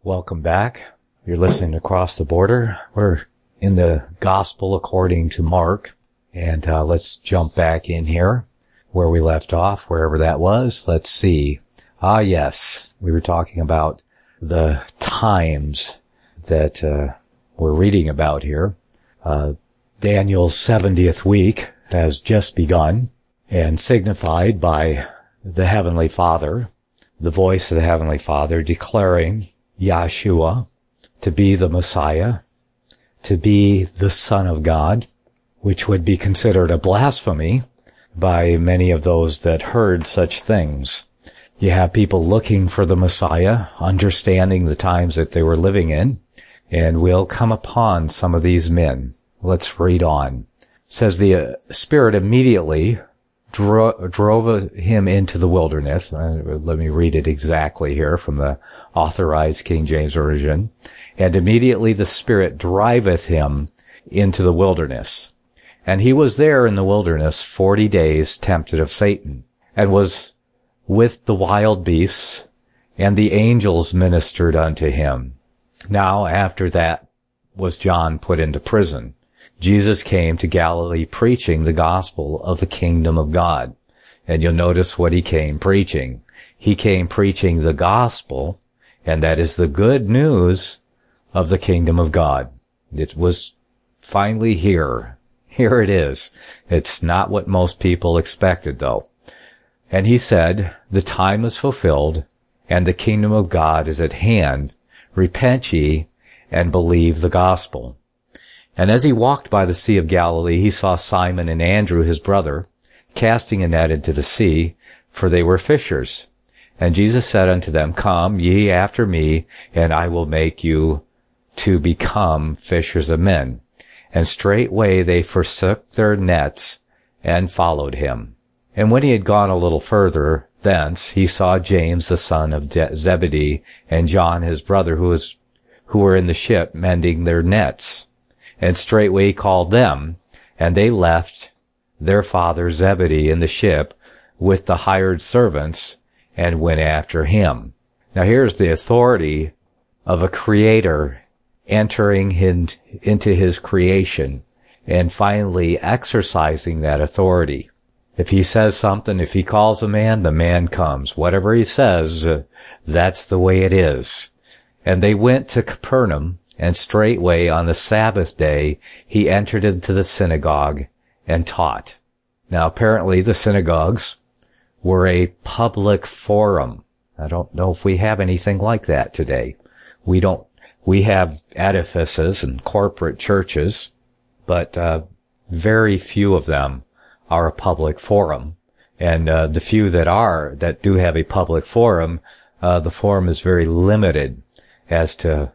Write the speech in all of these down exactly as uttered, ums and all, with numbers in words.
Welcome back. You're listening to Across the Border. We're in the Gospel according to Mark. And uh, let's jump back in here where we left off, wherever that was. Let's see. Ah, yes. We were talking about the times that uh, we're reading about here. Uh, Daniel's seventieth week has just begun and signified by the Heavenly Father, the voice of the Heavenly Father declaring Yahshua to be the Messiah, to be the Son of God, which would be considered a blasphemy by many of those that heard such things. You have people looking for the Messiah, understanding the times that they were living in, and we'll come upon some of these men. Let's read on. It says the uh, Spirit immediately dro- drove him into the wilderness. Uh, let me read it exactly here from the Authorized King James Version. And immediately the Spirit driveth him into the wilderness. And he was there in the wilderness forty days tempted of Satan, and was with the wild beasts, and the angels ministered unto him. Now after that was John put into prison. Jesus came to Galilee preaching the gospel of the kingdom of God. And you'll notice what he came preaching. He came preaching the gospel, and that is the good news of the kingdom of God. It was finally here. Here it is. It's not what most people expected, though. And he said, the time is fulfilled, and the kingdom of God is at hand. Repent ye, and believe the gospel. And as he walked by the Sea of Galilee, he saw Simon and Andrew, his brother, casting a net into the sea, for they were fishers. And Jesus said unto them, Come ye after me, and I will make you to become fishers of men. And straightway they forsook their nets, and followed him. And when he had gone a little further thence, he saw James the son of Zebedee, and John his brother, who was who were in the ship mending their nets. And straightway he called them, and they left their father Zebedee in the ship with the hired servants, and went after him. Now here's the authority of a creator entering in, into his creation, and finally exercising that authority. If he says something, if he calls a man, the man comes. Whatever he says, uh, that's the way it is. And they went to Capernaum, and straightway on the Sabbath day he entered into the synagogue and taught. Now apparently the synagogues were a public forum. I don't know if we have anything like that today. We don't, we have edifices and corporate churches, but uh, very few of them are a public forum. And uh, the few that are, that do have a public forum, uh, the forum is very limited as to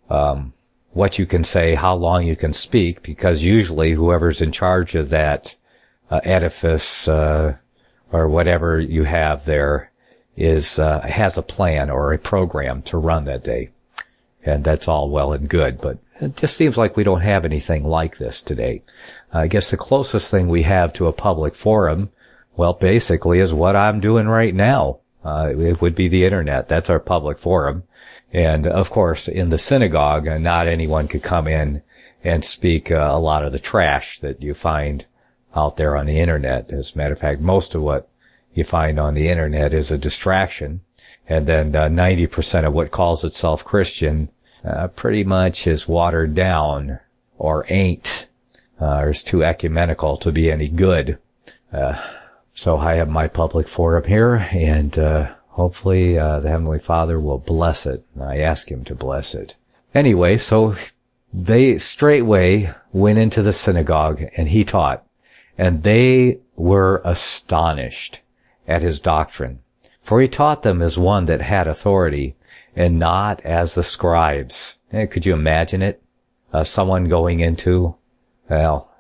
um what you can say, how long you can speak, because usually whoever's in charge of that uh, edifice uh or whatever you have there is uh has a plan or a program to run that day. And that's all well and good, but it just seems like we don't have anything like this today. I guess the closest thing we have to a public forum, well, basically is what I'm doing right now. Uh, it would be the internet. That's our public forum. And of course, in the synagogue, uh, not anyone could come in and speak uh, a lot of the trash that you find out there on the internet. As a matter of fact, most of what you find on the internet is a distraction. And then uh, ninety percent of what calls itself Christian uh, pretty much is watered down or ain't, uh, or is too ecumenical to be any good. Uh, so I have my public forum here, and uh hopefully, uh, the Heavenly Father will bless it. I ask him to bless it. Anyway, so they straightway went into the synagogue, and he taught. And they were astonished at his doctrine. For he taught them as one that had authority, and not as the scribes. Eh, could you imagine it? Uh, someone going into, well,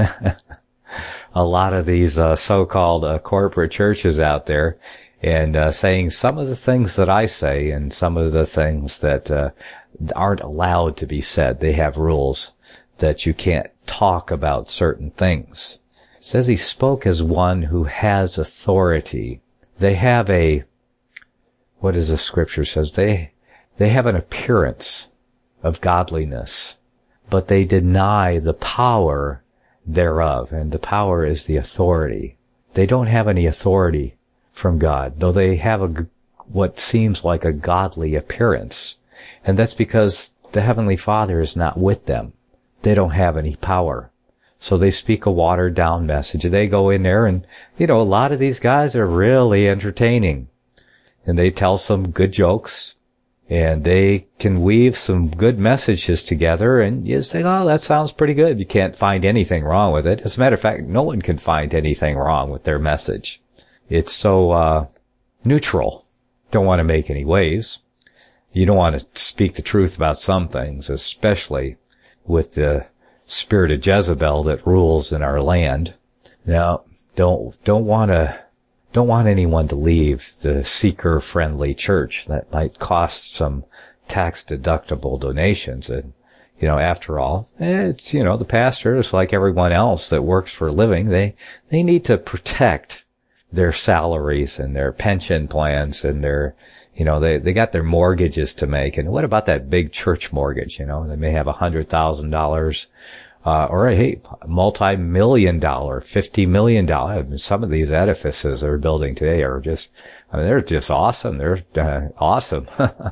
a lot of these uh, so-called uh, corporate churches out there, and uh, saying some of the things that I say and some of the things that uh, aren't allowed to be said. They have rules that you can't talk about certain things. It says he spoke as one who has authority. They have a, what does the scripture says? They they have an appearance of godliness, but they deny the power thereof. And the power is the authority. They don't have any authority from God, though they have a, what seems like a godly appearance. And that's because the Heavenly Father is not with them. They don't have any power. So they speak a watered down message. They go in there and, you know, a lot of these guys are really entertaining. And they tell some good jokes. And they can weave some good messages together, and you say, oh, that sounds pretty good. You can't find anything wrong with it. As a matter of fact, no one can find anything wrong with their message. It's so uh neutral. Don't want to make any waves. You don't want to speak the truth about some things, especially with the spirit of Jezebel that rules in our land. Now, don't don't want to Don't want anyone to leave the seeker-friendly church. That might cost some tax-deductible donations. And, you know, after all, it's, you know, the pastor is like everyone else that works for a living. They, they need to protect their salaries and their pension plans and their, you know, they, they got their mortgages to make. And what about that big church mortgage? You know, they may have a hundred thousand dollars. Uh, or hey, multi-million dollar, fifty million dollar. I mean, some of these edifices they're building today are just, I mean, they're just awesome. They're uh, awesome.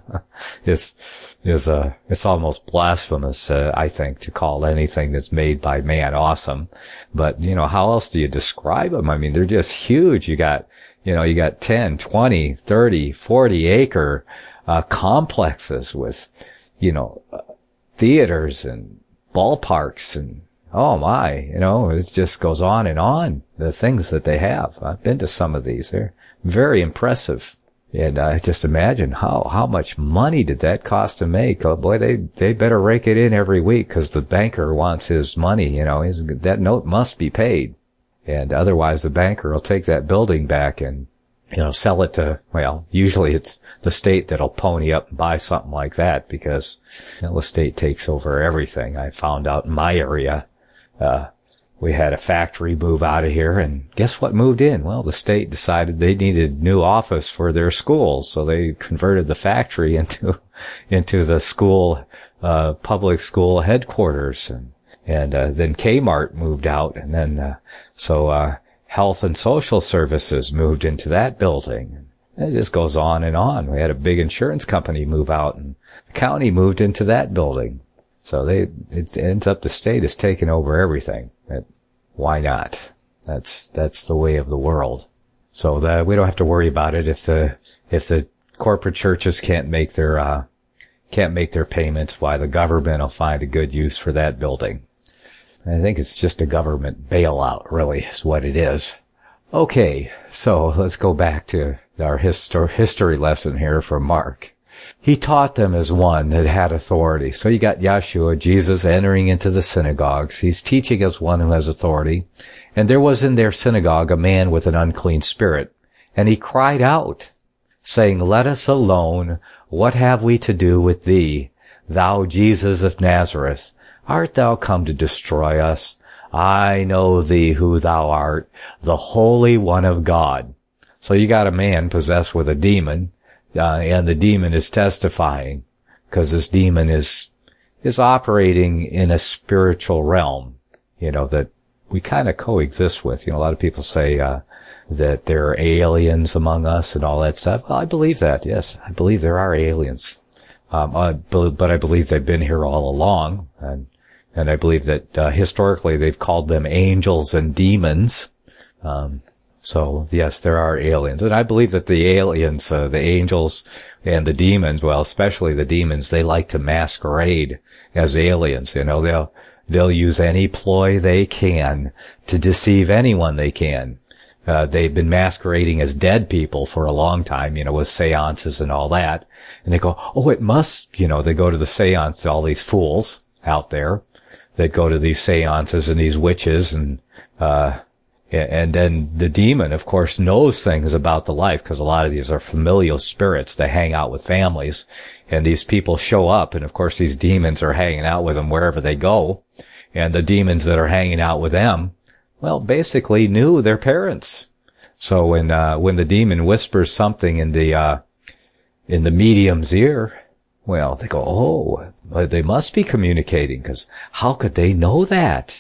it's, it's, uh, it's almost blasphemous, uh, I think, to call anything that's made by man awesome. But, you know, how else do you describe them? I mean, they're just huge. You got, you know, you got ten, twenty, thirty, forty acre, uh, complexes with, you know, uh, theaters and ballparks and, oh my, you know, it just goes on and on, the things that they have. I've been to some of these. They're very impressive. And I just imagine how, how much money did that cost to make? Oh boy, they, they better rake it in every week because the banker wants his money, you know, his, that note must be paid. And otherwise the banker will take that building back and, you know, sell it to, well, usually it's the state that'll pony up and buy something like that because, you know, the state takes over everything. I found out in my area, uh, we had a factory move out of here and guess what moved in? Well, the state decided they needed new office for their schools. So they converted the factory into, into the school, uh, public school headquarters. And, and, uh, then Kmart moved out and then, uh, so, uh, Health and Social Services moved into that building. And it just goes on and on. We had a big insurance company move out and the county moved into that building. So they, it ends up the state is taking over everything. It, why not? That's, that's the way of the world. So that we don't have to worry about it if the, if the corporate churches can't make their, uh, can't make their payments, why the government will find a good use for that building. I think it's just a government bailout, really, is what it is. Okay, so let's go back to our histor- history lesson here from Mark. He taught them as one that had authority. So you got Yeshua, Jesus, entering into the synagogues. He's teaching as one who has authority. And there was in their synagogue a man with an unclean spirit. And he cried out, saying, let us alone. What have we to do with thee, thou Jesus of Nazareth? Art thou come to destroy us? I know thee who thou art, the Holy One of God. So you got a man possessed with a demon, uh, and the demon is testifying, because this demon is, is operating in a spiritual realm, you know, that we kind of coexist with. You know, a lot of people say, uh, that there are aliens among us and all that stuff. Well, I believe that, yes. I believe there are aliens. Um, uh, but I believe they've been here all along, and And I believe that, uh, historically they've called them angels and demons. Um, so yes, there are aliens. And I believe that the aliens, uh, the angels and the demons, well, especially the demons, they like to masquerade as aliens. You know, they'll, they'll use any ploy they can to deceive anyone they can. Uh, they've been masquerading as dead people for a long time, you know, with seances and all that. And they go, oh, it must, you know, they go to the seance, all these fools out there that go to these seances and these witches and, uh, and then the demon, of course, knows things about the life because a lot of these are familial spirits that hang out with families and these people show up. And of course, these demons are hanging out with them wherever they go. And the demons that are hanging out with them, well, basically knew their parents. So when, uh, when the demon whispers something in the, uh, in the medium's ear, Well, they go, oh, they must be communicating, because how could they know that?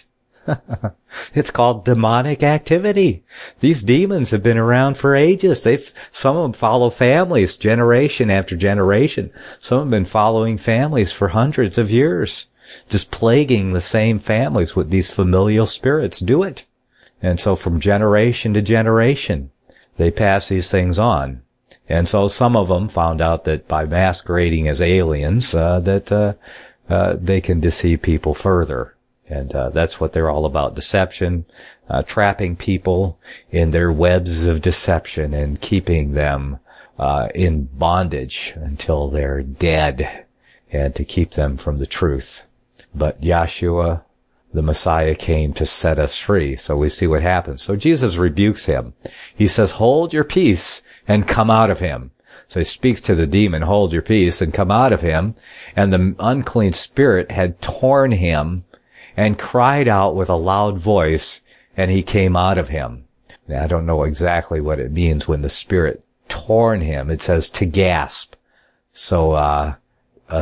It's called demonic activity. These demons have been around for ages. They've, some of them follow families generation after generation. Some have been following families for hundreds of years, just plaguing the same families with these familial spirits. Do it. And so from generation to generation, they pass these things on. And so some of them found out that by masquerading as aliens, uh, that, uh, uh, they can deceive people further. And, uh, that's what they're all about. Deception, uh, trapping people in their webs of deception and keeping them, uh, in bondage until they're dead, and to keep them from the truth. But Yeshua, the Messiah, came to set us free. So we see what happens. So Jesus rebukes him. He says, hold your peace and come out of him. So he speaks to the demon, hold your peace and come out of him. And the unclean spirit had torn him and cried out with a loud voice, and he came out of him. Now, I don't know exactly what it means when the spirit torn him. It says to gasp. So, uh, a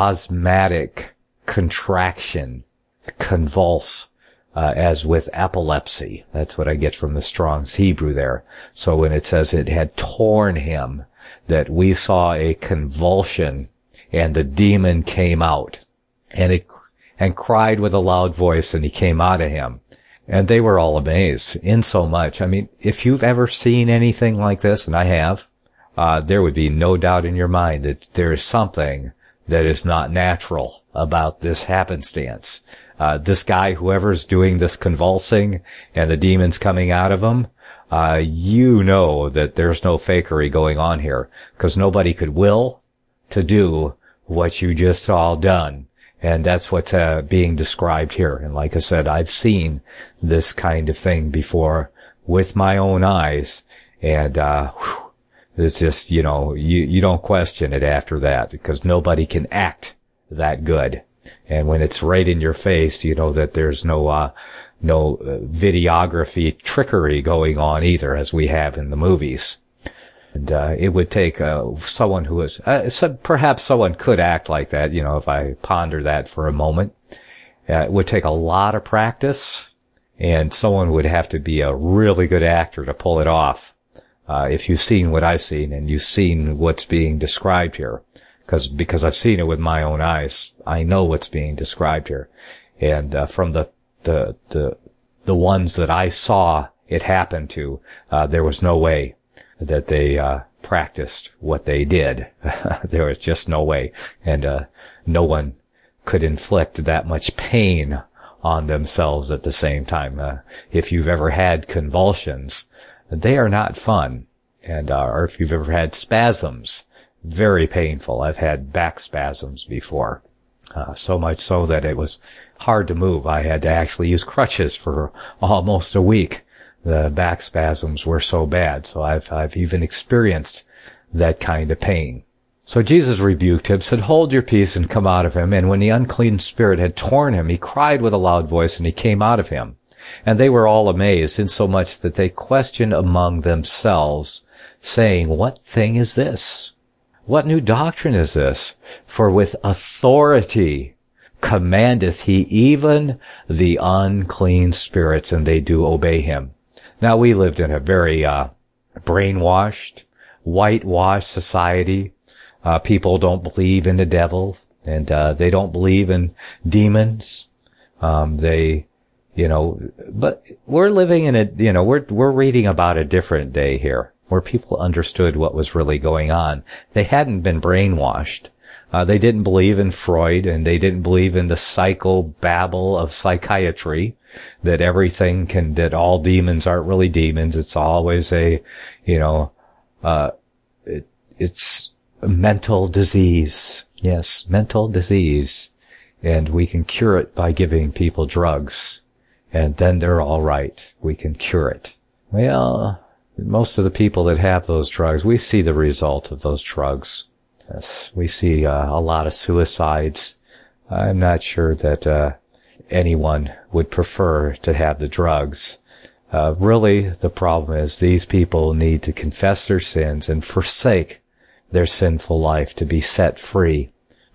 spasmodic contraction, convulse, uh, as with epilepsy. That's what I get from the Strong's Hebrew there. So when it says it had torn him, that we saw a convulsion and the demon came out, and it and cried with a loud voice, and he came out of him. And they were all amazed, in so much. I mean, if you've ever seen anything like this, and I have, uh, there would be no doubt in your mind that there is something that is not natural about this happenstance. Uh, this guy, whoever's doing this convulsing and the demons coming out of him, uh, you know that there's no fakery going on here, because nobody could will to do what you just saw done. And that's what's uh, being described here. And like I said, I've seen this kind of thing before with my own eyes. And uh whew, it's just, you know, you, you don't question it after that, because nobody can act that good. And when it's right in your face, you know that there's no uh no uh, videography trickery going on either, as we have in the movies. And, uh, it would take, uh, someone who is, uh, so perhaps someone could act like that, you know, if I ponder that for a moment. Uh, it would take a lot of practice, and someone would have to be a really good actor to pull it off. Uh, if you've seen what I've seen, and you've seen what's being described here. Cause, because I've seen it with my own eyes, I know what's being described here. And, uh, from the, the, the, the ones that I saw it happen to, uh, there was no way that they uh practiced what they did. There was just no way. And uh no one could inflict that much pain on themselves at the same time. Uh, if you've ever had convulsions, they are not fun. And uh, or if you've ever had spasms, very painful. I've had back spasms before. Uh, so much so that it was hard to move. I had to actually use crutches for almost a week. The back spasms were so bad. So I've, I've even experienced that kind of pain. So Jesus rebuked him, said, hold your peace and come out of him. And when the unclean spirit had torn him, he cried with a loud voice, and he came out of him. And they were all amazed, insomuch that they questioned among themselves, saying, what thing is this? What new doctrine is this? For with authority commandeth he even the unclean spirits, and they do obey him. Now, we lived in a very uh brainwashed, whitewashed society. Uh people don't believe in the devil, and uh they don't believe in demons. Um they, you know, but we're living in a, you know, we're we're reading about a different day here, where people understood what was really going on. They hadn't been brainwashed. Uh, they didn't believe in Freud, and they didn't believe in the psychobabble of psychiatry, that everything can, that all demons aren't really demons. It's always a, you know, uh, it, it's a mental disease. Yes, mental disease. And we can cure it by giving people drugs. And then they're all right. We can cure it. Well, most of the people that have those drugs, we see the result of those drugs. Yes, we see uh, a lot of suicides. I'm not sure that uh, anyone would prefer to have the drugs. Uh, really, the problem is these people need to confess their sins and forsake their sinful life to be set free.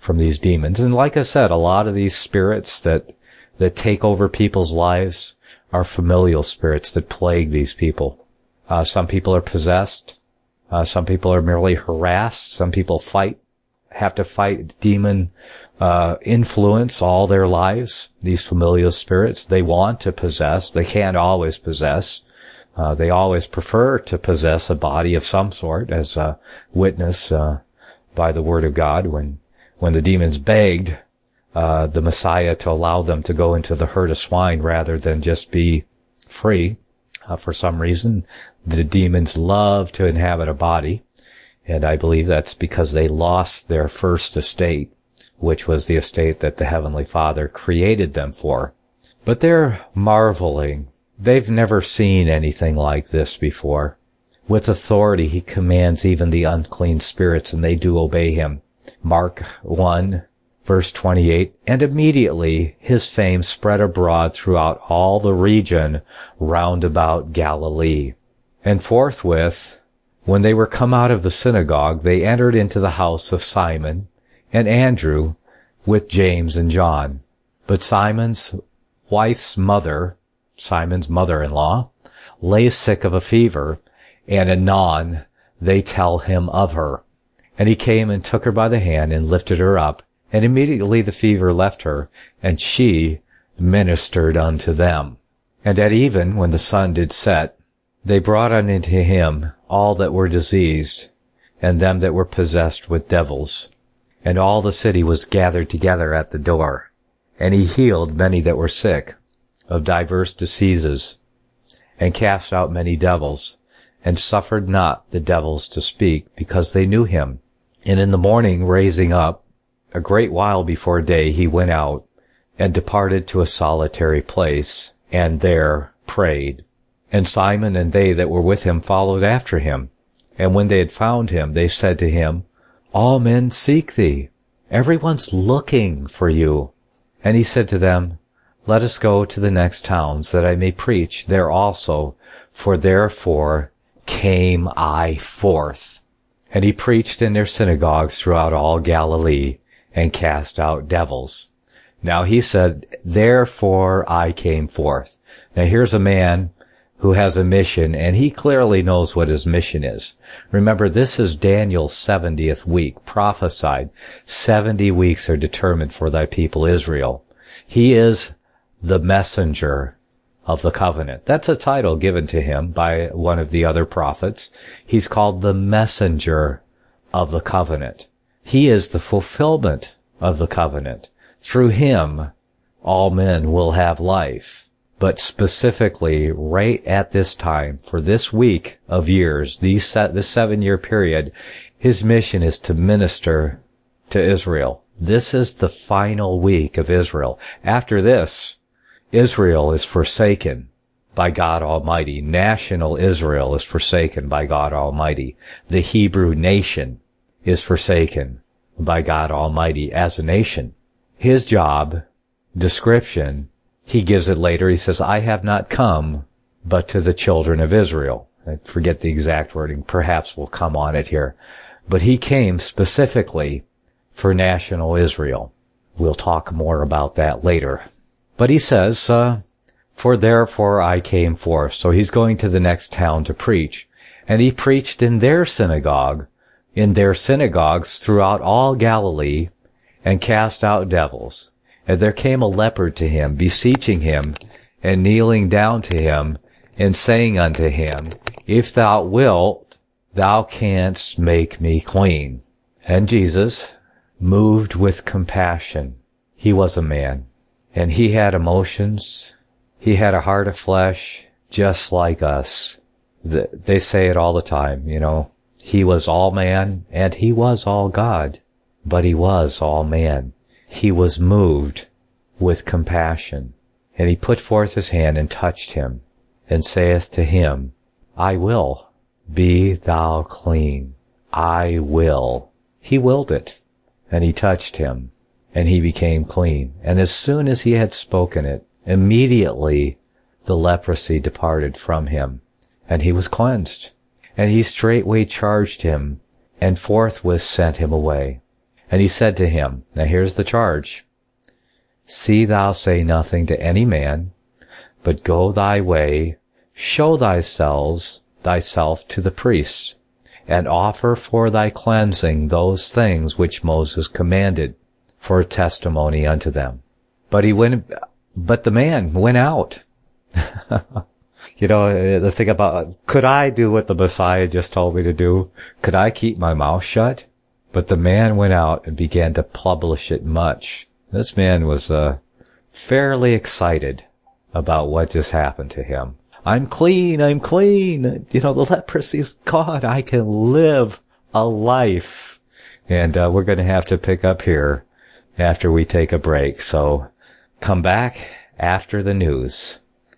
from these demons. And like I said, a lot of these spirits that, that take over people's lives are familial spirits that plague these people. Uh, some people are possessed. Uh, some people are merely harassed. Some people fight, have to fight demon, uh, influence all their lives. These familial spirits, they want to possess. They can't always possess. Uh, they always prefer to possess a body of some sort, as a witness, uh, by the word of God when when the demons begged uh the Messiah to allow them to go into the herd of swine rather than just be free. Uh, for some reason, the demons love to inhabit a body, and I believe that's because they lost their first estate, which was the estate that the Heavenly Father created them for. But they're marveling. They've never seen anything like this before. With authority, he commands even the unclean spirits, and they do obey him. Mark one, verse twenty-eight, and immediately his fame spread abroad throughout all the region round about Galilee. And forthwith, when they were come out of the synagogue, they entered into the house of Simon and Andrew with James and John. But Simon's wife's mother, Simon's mother-in-law, lay sick of a fever, and anon they tell him of her. And he came and took her by the hand and lifted her up, and immediately the fever left her, and she ministered unto them. And at even, when the sun did set, they brought unto him all that were diseased, and them that were possessed with devils. And all the city was gathered together at the door. And he healed many that were sick, of divers diseases, and cast out many devils, and suffered not the devils to speak, because they knew him. And in the morning, raising up, a great while before day, he went out, and departed to a solitary place, and there prayed. And Simon and they that were with him followed after him. And when they had found him, they said to him, All men seek thee. Everyone's looking for you. And he said to them, Let us go to the next towns, that I may preach there also, for therefore came I forth. And he preached in their synagogues throughout all Galilee, and cast out devils. Now he said, Therefore I came forth. Now here's a man who has a mission, and he clearly knows what his mission is. Remember, this is Daniel's seventieth week, prophesied. Seventy weeks are determined for thy people Israel. He is the messenger of the covenant. That's a title given to him by one of the other prophets. He's called the messenger of the covenant. He is the fulfillment of the covenant. Through him, all men will have life. But specifically, right at this time, for this week of years, these se- this seven-year period, his mission is to minister to Israel. This is the final week of Israel. After this, Israel is forsaken by God Almighty. National Israel is forsaken by God Almighty. The Hebrew nation is forsaken by God Almighty as a nation. His job, description, he gives it later. He says, I have not come but to the children of Israel. I forget the exact wording. Perhaps we'll come on it here. But he came specifically for national Israel. We'll talk more about that later. But he says, uh, for therefore I came forth. So he's going to the next town to preach. And he preached in their synagogue, in their synagogues throughout all Galilee, and cast out devils. And there came a leopard to him, beseeching him, and kneeling down to him, and saying unto him, If thou wilt, thou canst make me clean. And Jesus, moved with compassion, he was a man, and he had emotions, he had a heart of flesh, just like us. They say it all the time, you know, he was all man, and he was all God, but he was all man. He was moved with compassion, and he put forth his hand and touched him, and saith to him, I will, be thou clean. I will. He willed it, and he touched him, and he became clean. And as soon as he had spoken it, immediately the leprosy departed from him, and he was cleansed. And he straightway charged him, and forthwith sent him away. And he said to him, now here's the charge. See thou say nothing to any man, but go thy way, show thyself, thyself to the priests, and offer for thy cleansing those things which Moses commanded, for a testimony unto them. But he went, but the man went out. You know, the thing about, could I do what the Messiah just told me to do? Could I keep my mouth shut? But the man went out and began to publish it much. This man was uh, fairly excited about what just happened to him. I'm clean, I'm clean. You know, the leprosy's gone. I can live a life. And uh, we're going to have to pick up here after we take a break. So come back after the news.